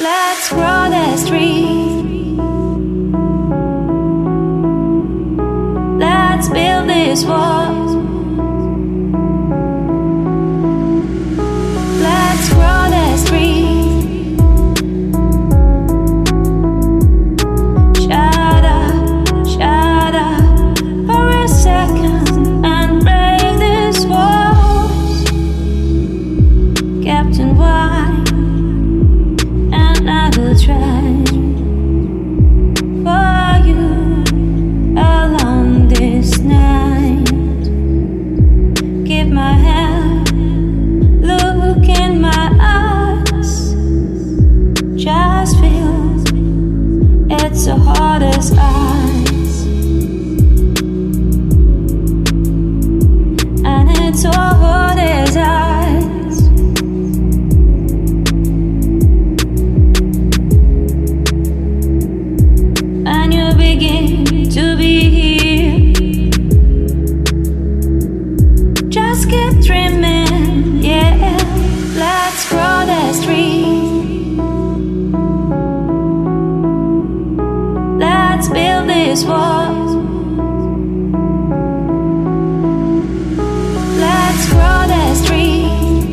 Let's cross the street. Let's build this wall. Let's cross the street. Shut up for a second and break these walls. Captain White, and I will try for you along this night. Give my hand, look in my eyes. Just feel it's the hardest eyes, and it's the hardest eyes. And you begin to be here. Just keep dreaming, yeah. Let's cross the street. Let's build this wall. Let's cross the street.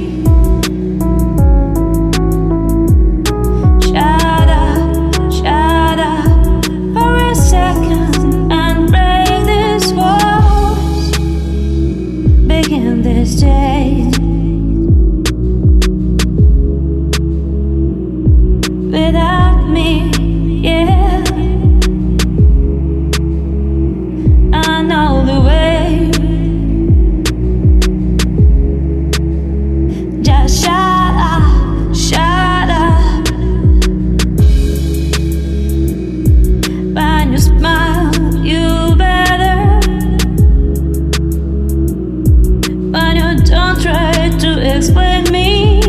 Shut up for a second and break these walls. Begin this day without me, yeah. I know the way. Just shut up, shut up. When you smile, you better. When you don't try to explain me,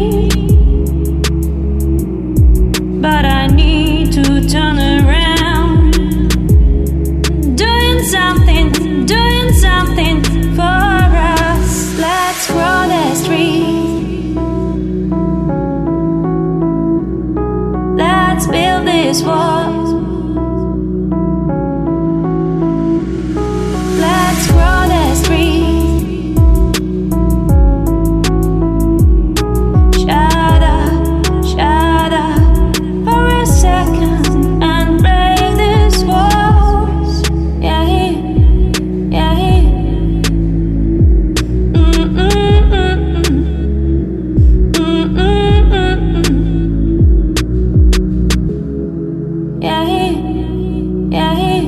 but I need to turn around. Doing something for us. Let's cross the street. Let's build this wall. Let's cross the street. Shut up for a second and break these walls. Yeah, yeah. Yeah, yeah.